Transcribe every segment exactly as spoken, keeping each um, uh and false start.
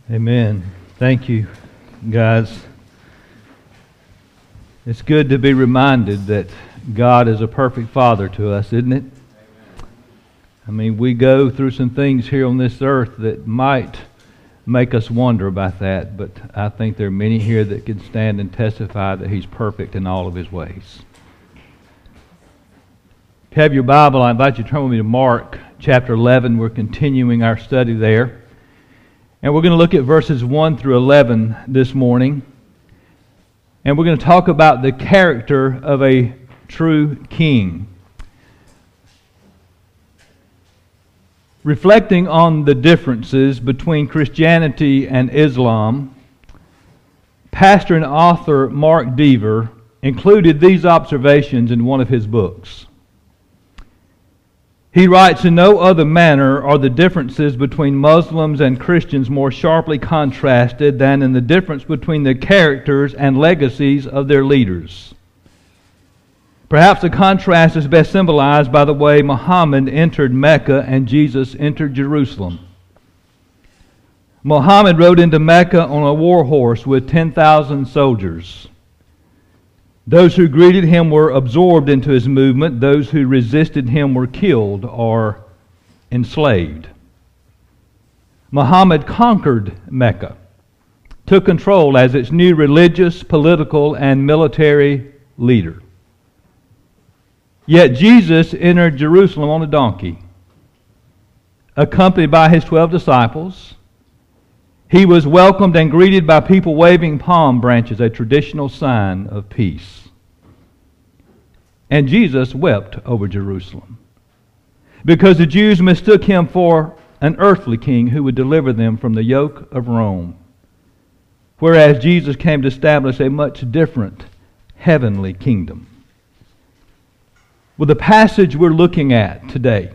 Amen. Thank you, guys. It's good to be reminded that God is a perfect Father to us, isn't it? I mean, we go through some things here on this earth that might make us wonder about that, but I think there are many here that can stand and testify that He's perfect in all of His ways. If you have your Bible, I invite you to turn with me to Mark chapter eleven. We're continuing our study there. And we're going to look at verses one through eleven this morning. And we're going to talk about the character of a true king. Reflecting on the differences between Christianity and Islam, pastor and author Mark Dever included these observations in one of his books. He writes, "In no other manner are the differences between Muslims and Christians more sharply contrasted than in the difference between the characters and legacies of their leaders. Perhaps the contrast is best symbolized by the way Muhammad entered Mecca and Jesus entered Jerusalem. Muhammad rode into Mecca on a war horse with ten thousand soldiers. Those who greeted him were absorbed into his movement. Those who resisted him were killed or enslaved. Muhammad conquered Mecca, took control as its new religious, political, and military leader. Yet Jesus entered Jerusalem on a donkey, accompanied by his twelve disciples. He was welcomed and greeted by people waving palm branches, a traditional sign of peace. And Jesus wept over Jerusalem because the Jews mistook him for an earthly king who would deliver them from the yoke of Rome, whereas Jesus came to establish a much different heavenly kingdom." Well, the passage we're looking at today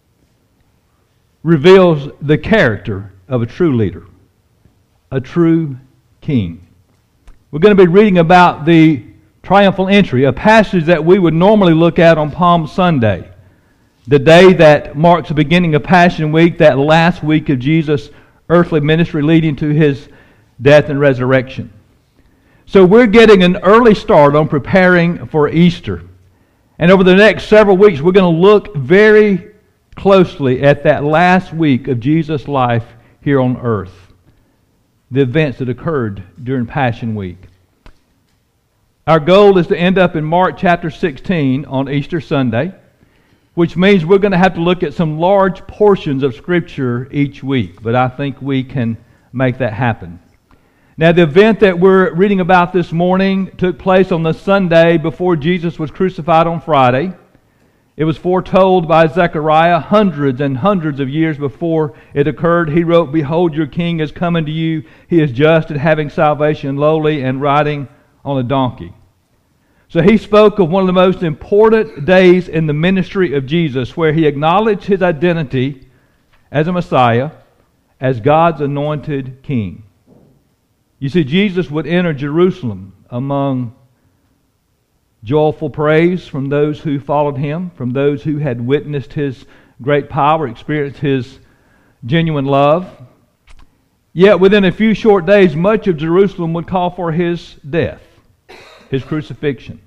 reveals the character of a true leader, a true king. We're going to be reading about the triumphal entry, a passage that we would normally look at on Palm Sunday, the day that marks the beginning of Passion Week, that last week of Jesus' earthly ministry leading to his death and resurrection. So we're getting an early start on preparing for Easter. And over the next several weeks, we're going to look very closely at that last week of Jesus' life here on earth, the events that occurred during Passion Week. Our goal is to end up in Mark chapter sixteen on Easter Sunday, which means we're going to have to look at some large portions of Scripture each week, but I think we can make that happen. Now, the event that we're reading about this morning took place on the Sunday before Jesus was crucified on Friday. It was foretold by Zechariah hundreds and hundreds of years before it occurred. He wrote, "Behold, your king is coming to you. He is just and having salvation, lowly and riding on a donkey." So he spoke of one of the most important days in the ministry of Jesus, where he acknowledged his identity as a Messiah, as God's anointed king. You see, Jesus would enter Jerusalem among joyful praise from those who followed him, from those who had witnessed his great power, experienced his genuine love. Yet within a few short days, much of Jerusalem would call for his death, his crucifixion.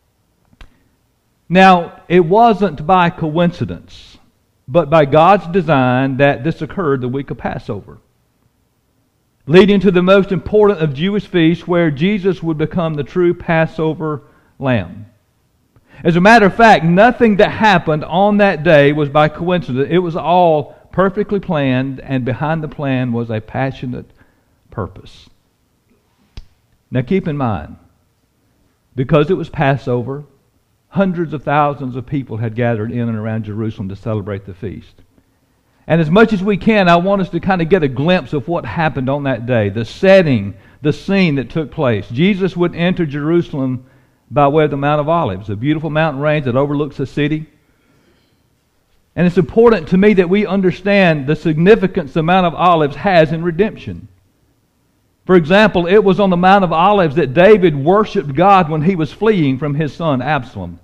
Now, it wasn't by coincidence, but by God's design that this occurred the week of Passover, leading to the most important of Jewish feasts, where Jesus would become the true Passover lamb. As a matter of fact, nothing that happened on that day was by coincidence. It was all perfectly planned, and behind the plan was a passionate purpose. Now keep in mind, because it was Passover, hundreds of thousands of people had gathered in and around Jerusalem to celebrate the feast. And as much as we can, I want us to kind of get a glimpse of what happened on that day, the setting, the scene that took place. Jesus would enter Jerusalem by way of the Mount of Olives, a beautiful mountain range that overlooks the city. And it's important to me that we understand the significance the Mount of Olives has in redemption. For example, it was on the Mount of Olives that David worshiped God when he was fleeing from his son Absalom.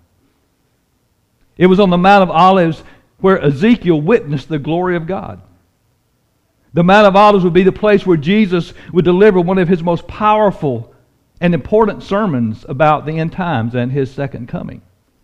It was on the Mount of Olives where Ezekiel witnessed the glory of God. The Mount of Olives would be the place where Jesus would deliver one of his most powerful and important sermons about the end times and his second coming.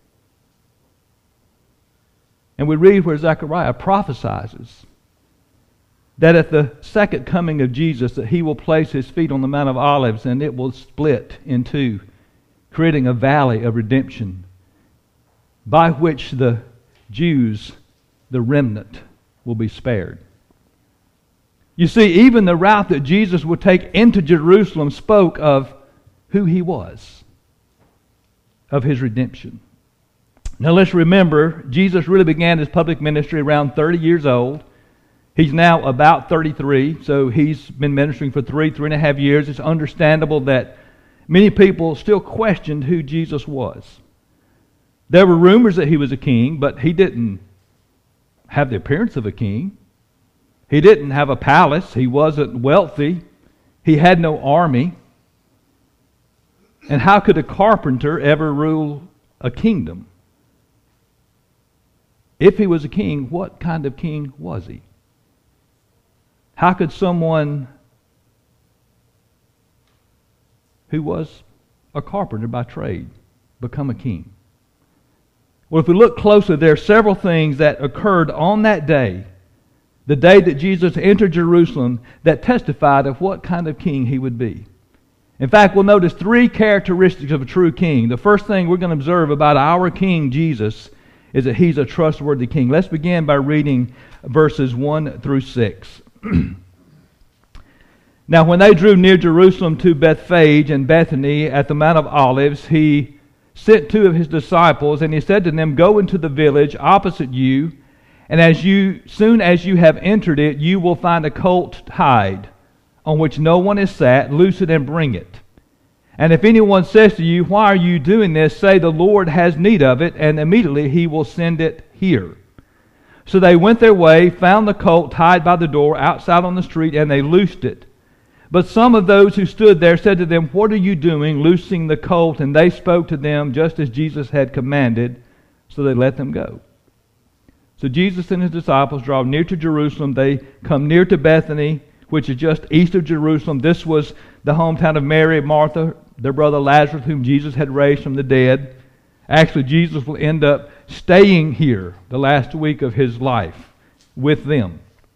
And we read where Zechariah prophesies that at the second coming of Jesus that he will place his feet on the Mount of Olives and it will split in two, creating a valley of redemption by which the Jews, the remnant, will be spared. You see, even the route that Jesus would take into Jerusalem spoke of who he was, of his redemption. Now let's remember, Jesus really began his public ministry around thirty years old. He's now about thirty-three, so he's been ministering for three, three and a half years. It's understandable that many people still questioned who Jesus was. There were rumors that he was a king, but he didn't have the appearance of a king. He didn't have a palace. He wasn't wealthy. He had no army. And how could a carpenter ever rule a kingdom? If he was a king, what kind of king was he? How could someone who was a carpenter by trade become a king? Well, if we look closely, there are several things that occurred on that day, the day that Jesus entered Jerusalem, that testified of what kind of king he would be. In fact, we'll notice three characteristics of a true king. The first thing we're going to observe about our King Jesus is that he's a trustworthy king. Let's begin by reading verses one through six. Now, when they drew near Jerusalem to Bethphage and Bethany at the Mount of Olives, he sent two of his disciples, and he said to them, "Go into the village opposite you, and as you soon as you have entered it, you will find a colt tied, on which no one is sat. Loose it and bring it. And if anyone says to you, 'Why are you doing this?' say, 'The Lord has need of it,' and immediately he will send it here." So they went their way, found the colt tied by the door outside on the street, and they loosed it. But some of those who stood there said to them, "What are you doing, loosing the colt?" And they spoke to them just as Jesus had commanded, so they let them go. So Jesus and his disciples draw near to Jerusalem. They come near to Bethany, which is just east of Jerusalem. This was the hometown of Mary and Martha, their brother Lazarus, whom Jesus had raised from the dead. Actually, Jesus will end up staying here the last week of his life with them.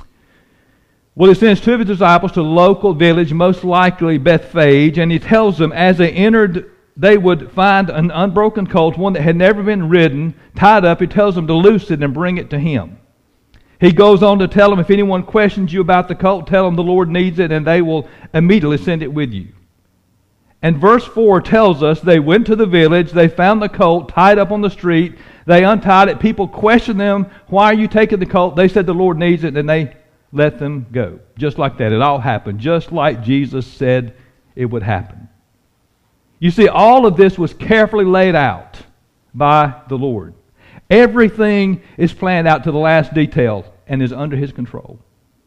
Well, he sends two of his disciples to a local village, most likely Bethphage, and he tells them as they entered, they would find an unbroken colt, one that had never been ridden, tied up. He tells them to loose it and bring it to him. He goes on to tell them, if anyone questions you about the colt, tell them the Lord needs it, and they will immediately send it with you. And verse four tells us they went to the village, they found the colt tied up on the street, they untied it. People questioned them, "Why are you taking the colt?" They said the Lord needs it, and they let them go. Just like that. It all happened, just like Jesus said it would happen. You see, all of this was carefully laid out by the Lord. Everything is planned out to the last detail and is under his control.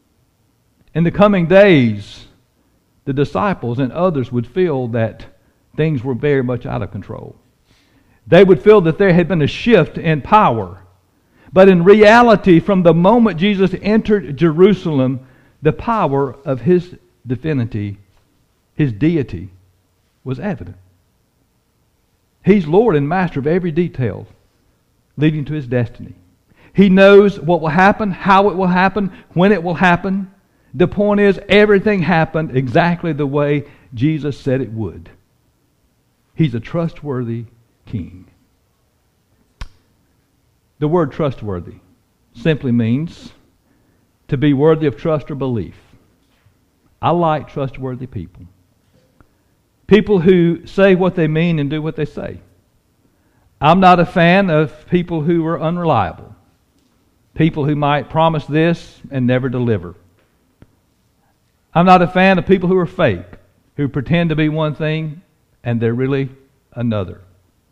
In the coming days, the disciples and others would feel that things were very much out of control. They would feel that there had been a shift in power. But in reality, from the moment Jesus entered Jerusalem, the power of his divinity, his deity, was evident. He's Lord and Master of every detail leading to his destiny. He knows what will happen, how it will happen, when it will happen. The point is, everything happened exactly the way Jesus said it would. He's a trustworthy king. The word trustworthy simply means to be worthy of trust or belief. I like trustworthy people. People who say what they mean and do what they say. I'm not a fan of people who are unreliable. People who might promise this and never deliver. I'm not a fan of people who are fake, who pretend to be one thing and they're really another.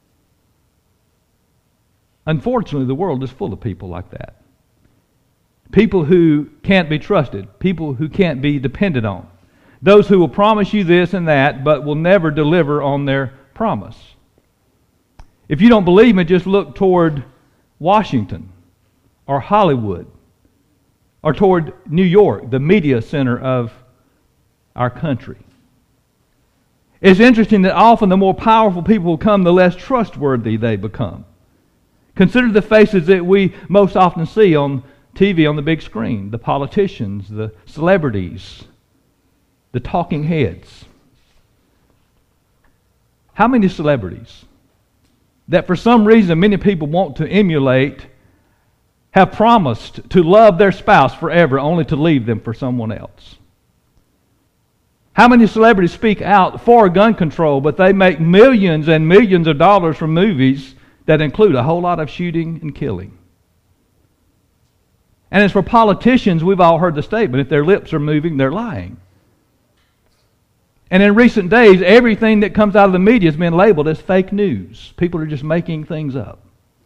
Unfortunately, the world is full of people like that. People who can't be trusted. People who can't be depended on. Those who will promise you this and that, but will never deliver on their promise. If you don't believe me, just look toward Washington, or Hollywood, or toward New York, the media center of our country. It's interesting that often the more powerful people become, the less trustworthy they become. Consider the faces that we most often see on T V on the big screen, the politicians, the celebrities, the talking heads. How many celebrities that for some reason many people want to emulate have promised to love their spouse forever only to leave them for someone else? How many celebrities speak out for gun control, but they make millions and millions of dollars from movies that include a whole lot of shooting and killing? And as for politicians, we've all heard the statement, if their lips are moving, they're lying. And in recent days, everything that comes out of the media has been labeled as fake news. People are just making things up.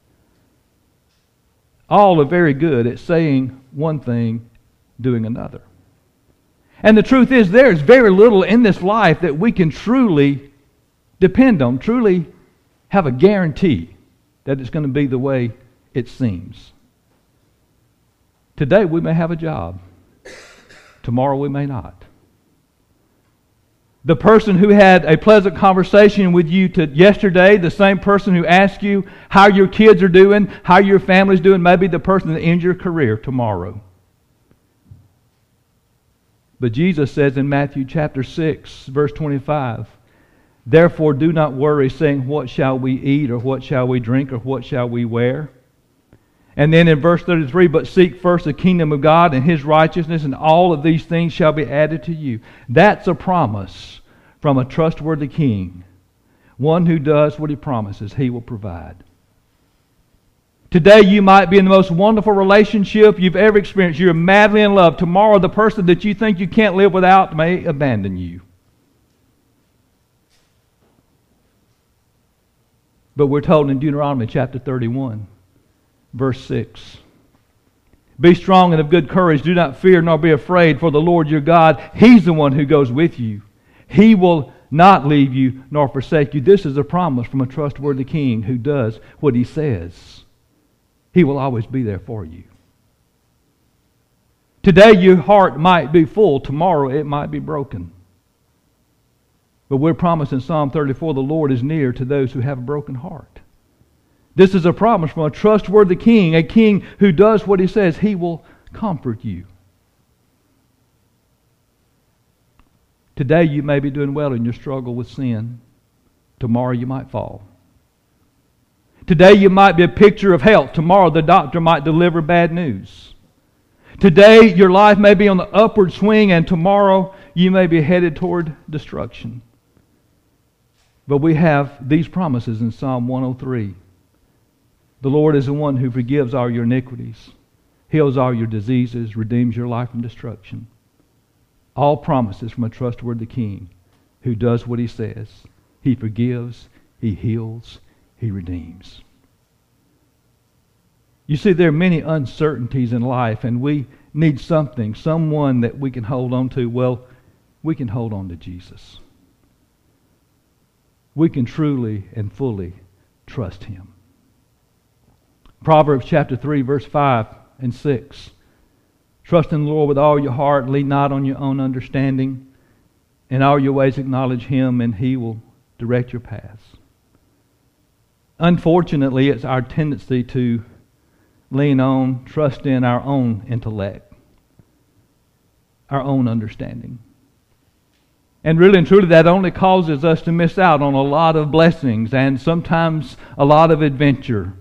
All are very good at saying one thing, doing another. And the truth is, there is very little in this life that we can truly depend on, truly have a guarantee that it's going to be the way it seems. Today we may have a job. Tomorrow we may not. The person who had a pleasant conversation with you to yesterday, the same person who asked you how your kids are doing, how your family's doing, may be the person that ends your career tomorrow. But Jesus says in Matthew chapter six, verse twenty-five, "Therefore do not worry, saying, what shall we eat, or what shall we drink, or what shall we wear?" And then in verse thirty-three, "But seek first the kingdom of God and His righteousness, and all of these things shall be added to you." That's a promise from a trustworthy King. One who does what He promises, He will provide. Today you might be in the most wonderful relationship you've ever experienced. You're madly in love. Tomorrow the person that you think you can't live without may abandon you. But we're told in Deuteronomy chapter thirty-one, verse six, "Be strong and of good courage. Do not fear nor be afraid, for the Lord your God, He's the one who goes with you. He will not leave you nor forsake you." This is a promise from a trustworthy King who does what He says. He will always be there for you. Today your heart might be full. Tomorrow it might be broken. But we're promised in Psalm thirty-four, the Lord is near to those who have a broken heart. This is a promise from a trustworthy King, a King who does what He says. He will comfort you. Today you may be doing well in your struggle with sin. Tomorrow you might fall. Today you might be a picture of health. Tomorrow the doctor might deliver bad news. Today your life may be on the upward swing, and tomorrow you may be headed toward destruction. But we have these promises in Psalm one oh three. The Lord is the one who forgives all your iniquities, heals all your diseases, redeems your life from destruction. All promises from a trustworthy King who does what He says. He forgives, He heals, He redeems. You see, there are many uncertainties in life, and we need something, someone that we can hold on to. Well, we can hold on to Jesus. We can truly and fully trust Him. Proverbs chapter three, verse five and six. "Trust in the Lord with all your heart, lean not on your own understanding. In all your ways acknowledge Him, and He will direct your paths." Unfortunately, it's our tendency to lean on, trust in our own intellect, our own understanding. And really and truly, that only causes us to miss out on a lot of blessings and sometimes a lot of adventure.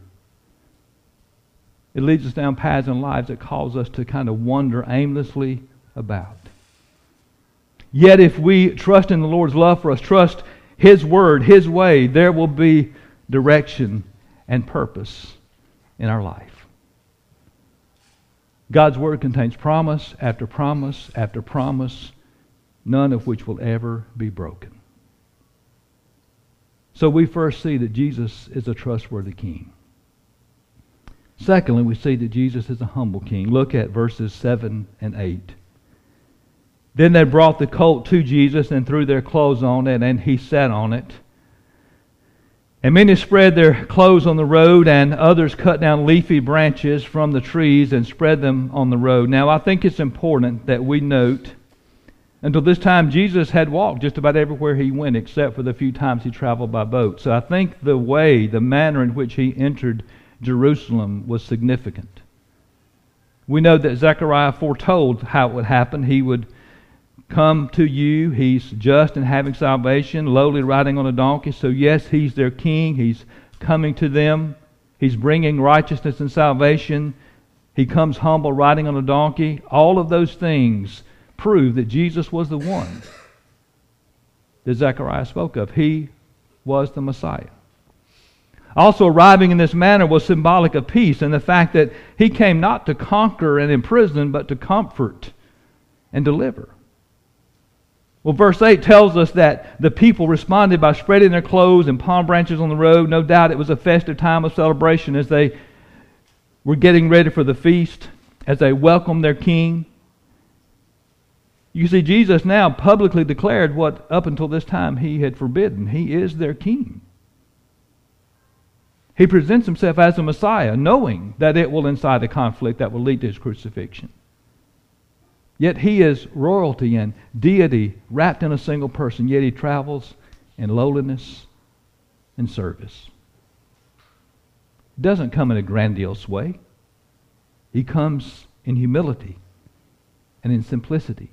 It leads us down paths in lives that cause us to kind of wander aimlessly about. Yet if we trust in the Lord's love for us, trust His word, His way, there will be direction and purpose in our life. God's word contains promise after promise after promise, none of which will ever be broken. So we first see that Jesus is a trustworthy King. Secondly, we see that Jesus is a humble King. Look at verses seven and eight. "Then they brought the colt to Jesus and threw their clothes on it, and He sat on it. And many spread their clothes on the road, and others cut down leafy branches from the trees and spread them on the road. Now, I think it's important that we note, until this time, Jesus had walked just about everywhere he went, except for the few times he traveled by boat. So I think the way, the manner in which he entered Jerusalem was significant. We know that Zechariah foretold how it would happen. He would come to you. He's just and having salvation, lowly riding on a donkey. So yes, he's their king. He's coming to them. He's bringing righteousness and salvation. He comes humble, riding on a donkey. All of those things prove that Jesus was the one that Zechariah spoke of. He was the Messiah. Also, arriving in this manner was symbolic of peace and the fact that he came not to conquer and imprison, but to comfort and deliver. Well, verse eight tells us that the people responded by spreading their clothes and palm branches on the road. No doubt it was a festive time of celebration as they were getting ready for the feast, as they welcomed their king. You see, Jesus now publicly declared what up until this time he had forbidden. He is their king. He presents himself as a Messiah, knowing that it will incite a conflict that will lead to his crucifixion. Yet he is royalty and deity wrapped in a single person, yet he travels in lowliness and service. He doesn't come in a grandiose way. He comes in humility and in simplicity.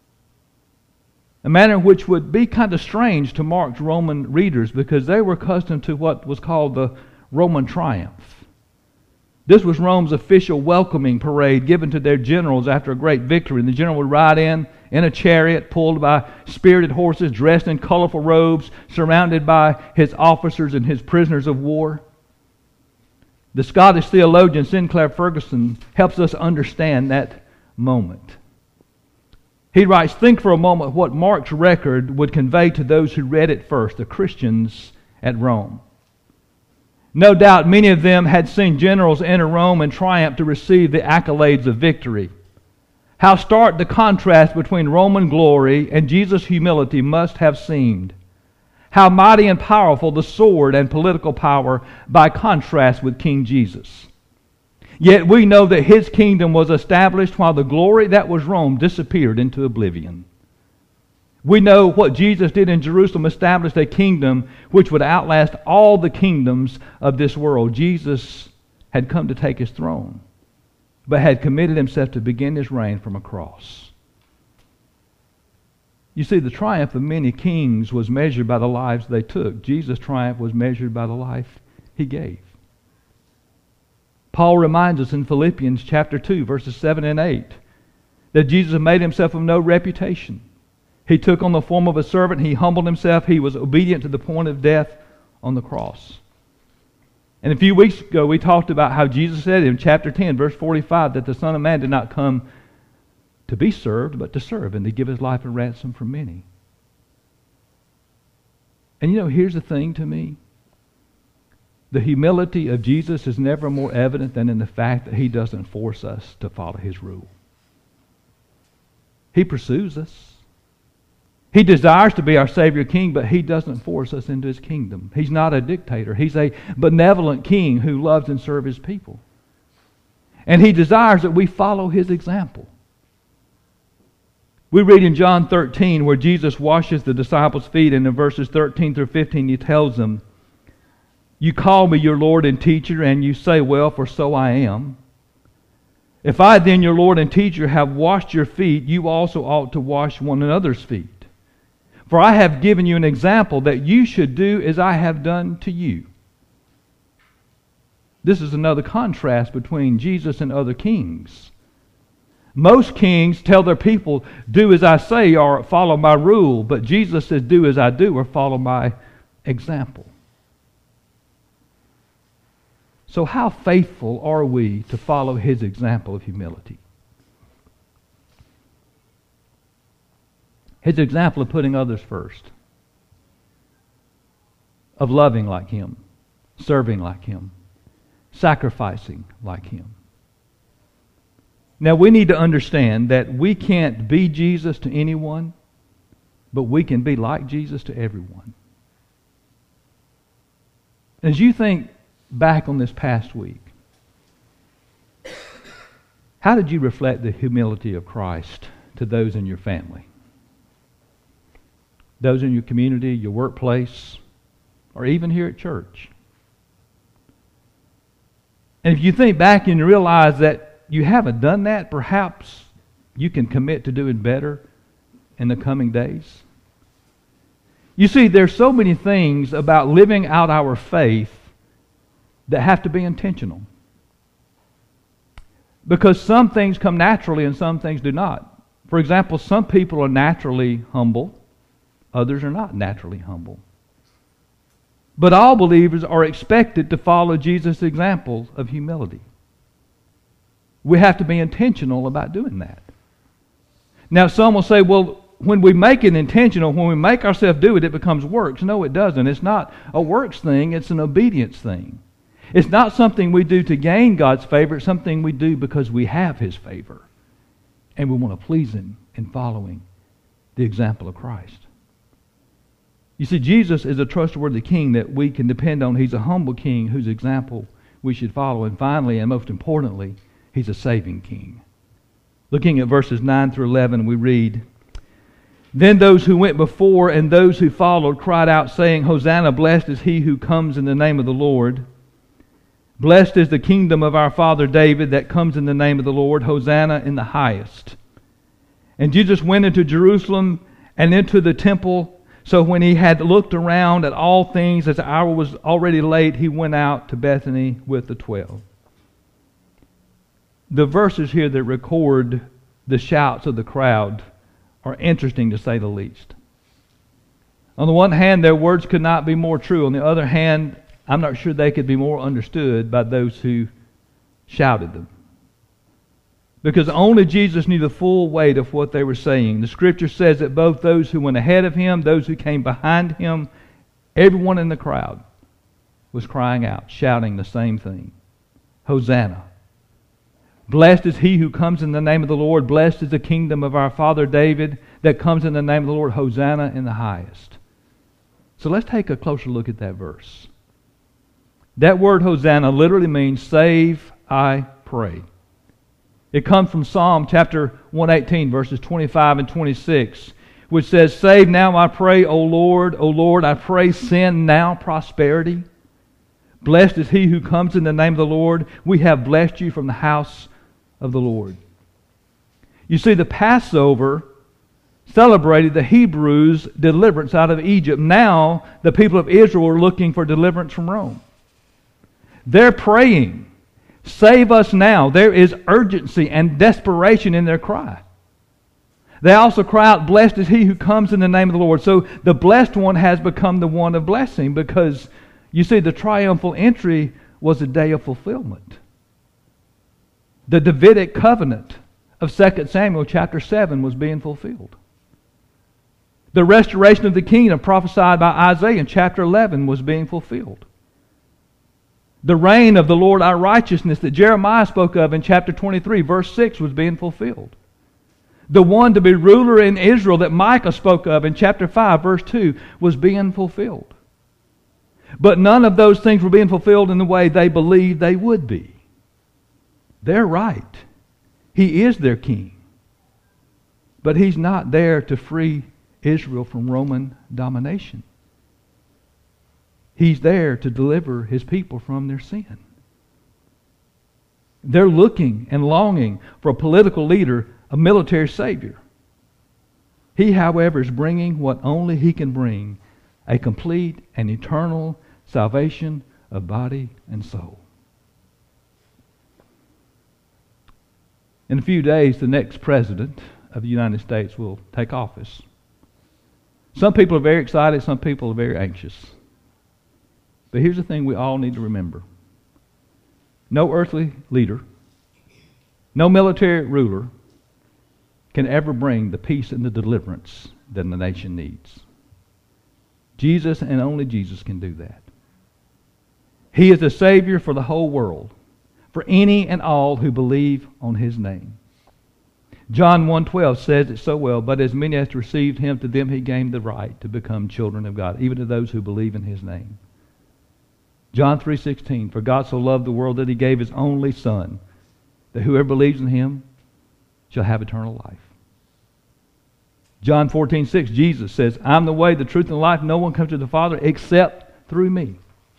A manner which would be kind of strange to Mark's Roman readers because they were accustomed to what was called the Roman triumph. This was Rome's official welcoming parade given to their generals after a great victory. And the general would ride in in a chariot pulled by spirited horses, dressed in colorful robes, surrounded by his officers and his prisoners of war. The Scottish theologian Sinclair Ferguson helps us understand that moment. He writes, think for a moment what Mark's record would convey to those who read it first, the Christians at Rome. No doubt many of them had seen generals enter Rome in triumph to receive the accolades of victory. How stark the contrast between Roman glory and Jesus' humility must have seemed. How mighty and powerful the sword and political power by contrast with King Jesus. Yet we know that his kingdom was established while the glory that was Rome disappeared into oblivion. We know what Jesus did in Jerusalem established a kingdom which would outlast all the kingdoms of this world. Jesus had come to take his throne, but had committed himself to begin his reign from a cross. You see, the triumph of many kings was measured by the lives they took. Jesus' triumph was measured by the life he gave. Paul reminds us in Philippians chapter two, verses seven and eight, that Jesus made himself of no reputation. He took on the form of a servant. He humbled himself. He was obedient to the point of death on the cross. And a few weeks ago, we talked about how Jesus said in chapter ten, verse forty-five, that the Son of Man did not come to be served, but to serve, and to give his life a ransom for many. And you know, here's the thing to me. The humility of Jesus is never more evident than in the fact that he doesn't force us to follow his rule. He pursues us. He desires to be our Savior King, but he doesn't force us into his kingdom. He's not a dictator. He's a benevolent king who loves and serves his people. And he desires that we follow his example. We read in John thirteen where Jesus washes the disciples' feet, and in verses thirteen through fifteen he tells them, you call me your Lord and teacher, and you say, well, for so I am. If I then, your Lord and teacher, have washed your feet, you also ought to wash one another's feet. For I have given you an example that you should do as I have done to you. This is another contrast between Jesus and other kings. Most kings tell their people, do as I say or follow my rule. But Jesus says, do as I do or follow my example. So how faithful are we to follow his example of humility? His example of putting others first. Of loving like him. Serving like him. Sacrificing like him. Now we need to understand that we can't be Jesus to anyone, but we can be like Jesus to everyone. As you think back on this past week, how did you reflect the humility of Christ to those in your family? Those in your community, your workplace, or even here at church? And if you think back and you realize that you haven't done that, perhaps you can commit to doing better in the coming days. You see, there's so many things about living out our faith that have to be intentional. Because some things come naturally and some things do not. For example, some people are naturally humble, others are not naturally humble. But all believers are expected to follow Jesus' example of humility. We have to be intentional about doing that. Now, some will say, well, when we make it intentional, when we make ourselves do it, it becomes works. No, it doesn't. It's not a works thing, it's an obedience thing. It's not something we do to gain God's favor. It's something we do because we have His favor. And we want to please Him in following the example of Christ. You see, Jesus is a trustworthy king that we can depend on. He's a humble king whose example we should follow. And finally, and most importantly, He's a saving king. Looking at verses nine through eleven, we read, Then those who went before and those who followed cried out, saying, Hosanna, blessed is he who comes in the name of the Lord. Blessed is the kingdom of our father David that comes in the name of the Lord. Hosanna in the highest. And Jesus went into Jerusalem and into the temple. So when he had looked around at all things, as the hour was already late, he went out to Bethany with the twelve. The verses here that record the shouts of the crowd are interesting to say the least. On the one hand, their words could not be more true. On the other hand, I'm not sure they could be more understood by those who shouted them. Because only Jesus knew the full weight of what they were saying. The Scripture says that both those who went ahead of him, those who came behind him, everyone in the crowd was crying out, shouting the same thing. Hosanna. Blessed is he who comes in the name of the Lord. Blessed is the kingdom of our father David that comes in the name of the Lord. Hosanna in the highest. So let's take a closer look at that verse. That word Hosanna literally means save, I pray. It comes from Psalm chapter one eighteen, verses twenty-five and twenty-six, which says, Save now, I pray, O Lord, O Lord, I pray, send now prosperity. Blessed is he who comes in the name of the Lord. We have blessed you from the house of the Lord. You see, the Passover celebrated the Hebrews' deliverance out of Egypt. Now, the people of Israel are looking for deliverance from Rome. They're praying, save us now. There is urgency and desperation in their cry. They also cry out, blessed is he who comes in the name of the Lord. So the blessed one has become the one of blessing because, you see, the triumphal entry was a day of fulfillment. The Davidic covenant of Second Samuel chapter seven was being fulfilled. The restoration of the kingdom prophesied by Isaiah in chapter eleven was being fulfilled. The reign of the Lord our righteousness that Jeremiah spoke of in chapter twenty-three, verse six, was being fulfilled. The one to be ruler in Israel that Micah spoke of in chapter five, verse two, was being fulfilled. But none of those things were being fulfilled in the way they believed they would be. They're right. He is their king. But He's not there to free Israel from Roman domination. He's there to deliver His people from their sin. They're looking and longing for a political leader, a military savior. He, however, is bringing what only He can bring, a complete and eternal salvation of body and soul. In a few days, the next president of the United States will take office. Some people are very excited, some people are very anxious. But here's the thing we all need to remember. No earthly leader, no military ruler can ever bring the peace and the deliverance that the nation needs. Jesus and only Jesus can do that. He is the Savior for the whole world, for any and all who believe on His name. John one twelve says it so well, but as many as received Him, to them He gave the right to become children of God, even to those who believe in His name. John three sixteen, for God so loved the world that He gave His only Son, that whoever believes in Him shall have eternal life. John fourteen six, Jesus says, I'm the way, the truth, and the life. No one comes to the Father except through me.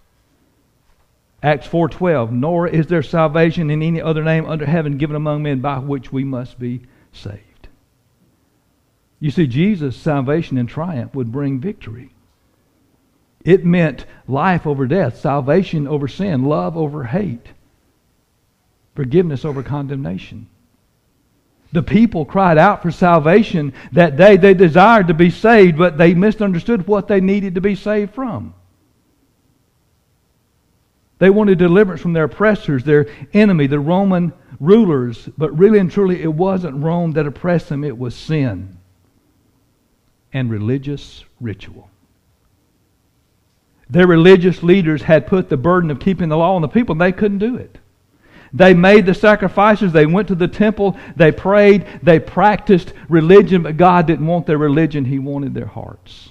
Acts four twelve, nor is there salvation in any other name under heaven given among men by which we must be saved. You see, Jesus' salvation and triumph would bring victory. It meant life over death, salvation over sin, love over hate, forgiveness over condemnation. The people cried out for salvation that day. They desired to be saved, but they misunderstood what they needed to be saved from. They wanted deliverance from their oppressors, their enemy, the Roman rulers, but really and truly it wasn't Rome that oppressed them, it was sin and religious ritual. Their religious leaders had put the burden of keeping the law on the people, and they couldn't do it. They made the sacrifices, they went to the temple, they prayed, they practiced religion, but God didn't want their religion, He wanted their hearts.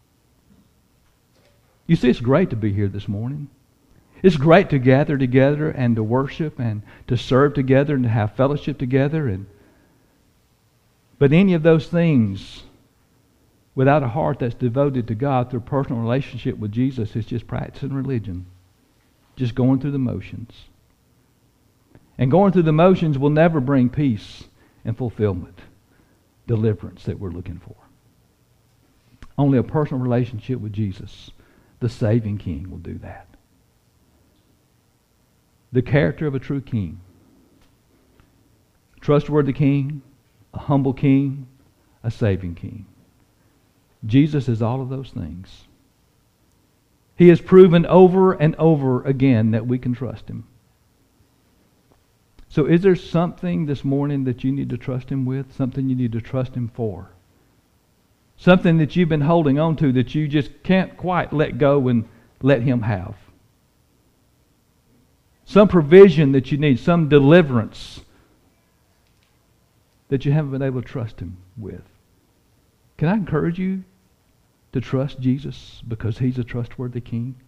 You see, it's great to be here this morning. It's great to gather together and to worship and to serve together and to have fellowship together. And but any of those things without a heart that's devoted to God through a personal relationship with Jesus is just practicing religion. Just going through the motions. And going through the motions will never bring peace and fulfillment, deliverance that we're looking for. Only a personal relationship with Jesus, the saving King, will do that. The character of a true king. A trustworthy king, a humble king, a saving king. Jesus is all of those things. He has proven over and over again that we can trust Him. So is there something this morning that you need to trust Him with? Something you need to trust Him for? Something that you've been holding on to that you just can't quite let go and let Him have? Some provision that you need, some deliverance that you haven't been able to trust Him with. Can I encourage you to trust Jesus because He's a trustworthy King?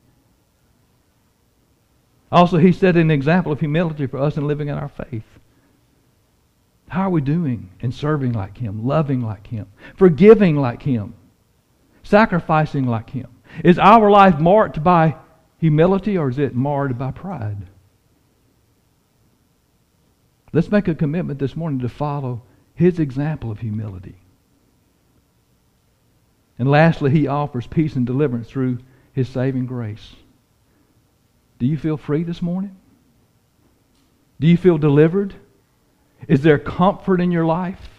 Also, He set an example of humility for us in living in our faith. How are we doing in serving like Him, loving like Him, forgiving like Him, sacrificing like Him? Is our life marked by humility or is it marred by pride? Let's make a commitment this morning to follow His example of humility. And lastly, He offers peace and deliverance through His saving grace. Do you feel free this morning? Do you feel delivered? Is there comfort in your life?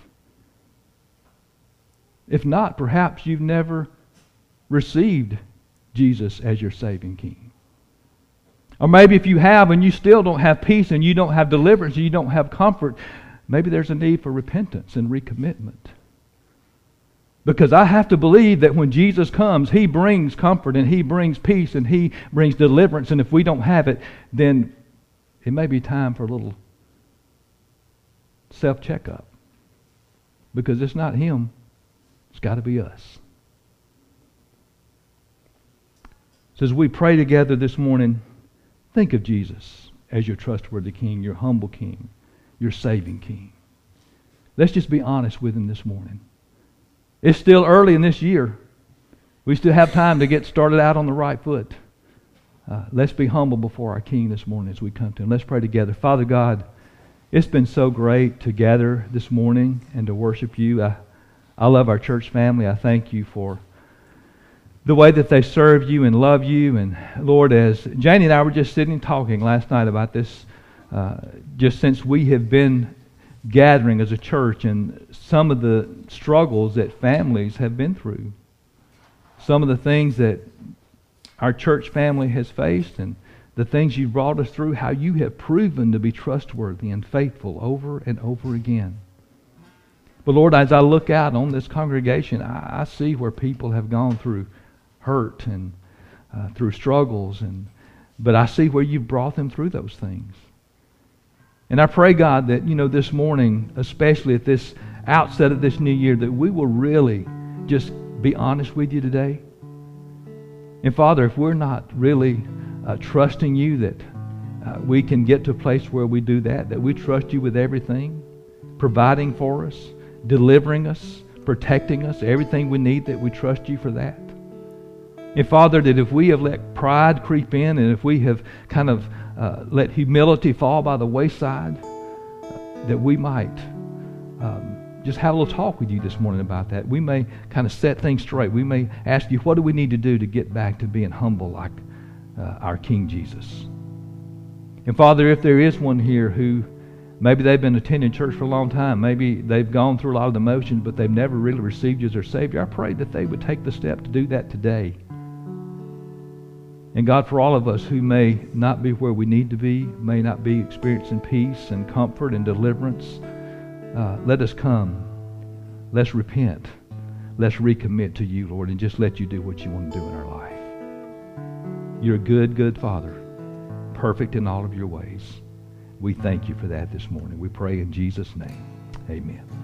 If not, perhaps you've never received Jesus as your saving King. Or maybe if you have and you still don't have peace and you don't have deliverance and you don't have comfort, maybe there's a need for repentance and recommitment. Because I have to believe that when Jesus comes, He brings comfort and He brings peace and He brings deliverance. And if we don't have it, then it may be time for a little self-checkup. Because it's not Him, it's got to be us. So as we pray together this morning, think of Jesus as your trustworthy King, your humble King, your saving King. Let's just be honest with Him this morning. It's still early in this year. We still have time to get started out on the right foot. Uh, let's be humble before our King this morning as we come to Him. Let's pray together. Father God, it's been so great to gather this morning and to worship You. I, I love our church family. I thank You for the way that they serve You and love You. And Lord, as Janie and I were just sitting talking last night about this, uh, just since we have been gathering as a church and some of the struggles that families have been through, some of the things that our church family has faced and the things You brought us through, how You have proven to be trustworthy and faithful over and over again. But Lord, as I look out on this congregation, I, I see where people have gone through hurt and uh, through struggles, and but I see where You've brought them through those things. And I pray, God, that, you know, this morning, especially at this outset of this new year, that we will really just be honest with You today. And Father, if we're not really uh, trusting you, that uh, we can get to a place where we do that, that we trust you with everything, providing for us, delivering us, protecting us, everything we need, that we trust you for that. And Father, that if we have let pride creep in, and if we have kind of uh, let humility fall by the wayside, uh, that we might um, just have a little talk with you this morning about that. We may kind of set things straight. We may ask you, what do we need to do to get back to being humble like uh, our King Jesus? And Father, if there is one here who maybe they've been attending church for a long time, maybe they've gone through a lot of the motions, but they've never really received you as their Savior, I pray that they would take the step to do that today. And God, for all of us who may not be where we need to be, may not be experiencing peace and comfort and deliverance, uh, let us come. Let's repent. Let's recommit to you, Lord, and just let you do what you want to do in our life. You're a good, good Father, perfect in all of your ways. We thank you for that this morning. We pray in Jesus' name. Amen.